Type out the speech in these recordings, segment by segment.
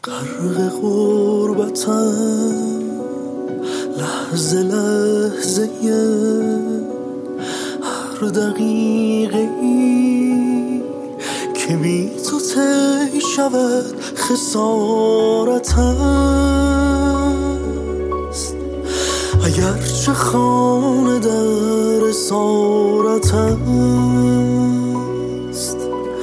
غرق غربتم لحظه لحظه هر دقیقه ای که بی تو طی شود خسارت است. اگرچه خانه در اسارت است،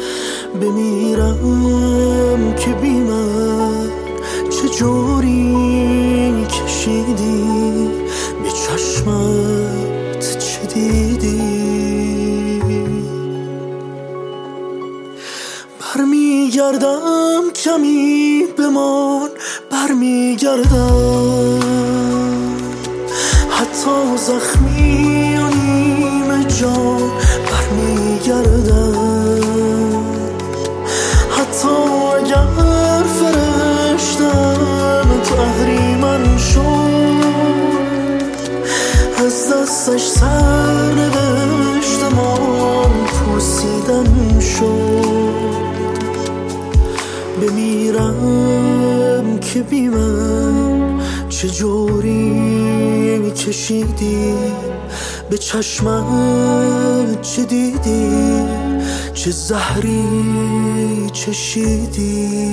بمیرم که بی من چه جوری کشیدی، به چشمت چه دیدی. برمیگردم کمی بمان، برمیگردم حتی زخمی و نیمه جان، برمیگردم حتی اگر فرشتم تو اهریمن شد، از دستش سر نوشتمان پوسیدن شد. بمیرم که بی من چه جوری کشیدی، به چشمت چه دیدی، چه زهری چشیدی.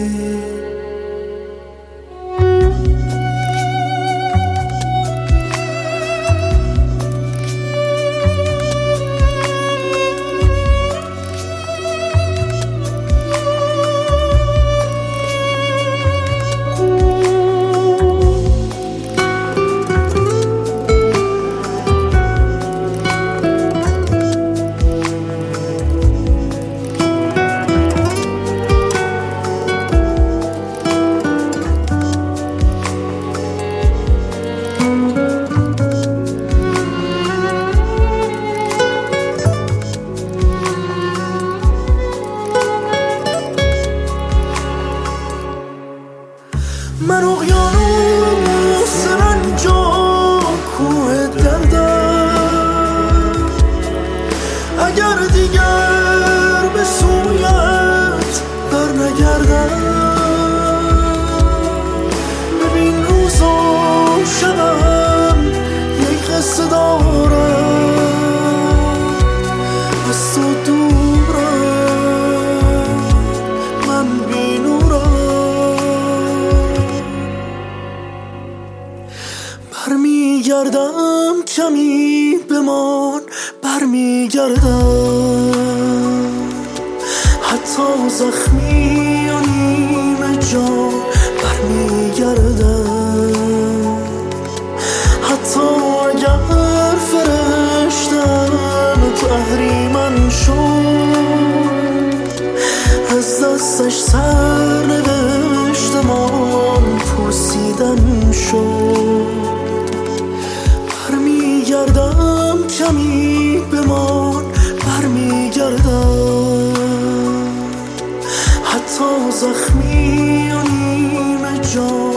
من اقیانوس رنجا کوه دردم، اگر دیگر به سویت برنگردم. ببین روز و شبم یک قصه دارم، از تو دورم من بی نورم. برمیگردم کمی بمان، برمیگردم حتی زخمی و نیمه جان، برمیگردم حتی اگر فرشتم تو اهریمن شد، از دستش سر نوشتمان پوسیدن شد. برمیگردم کمی بمان، برمیگردم حتی زخمی و نیمه جان.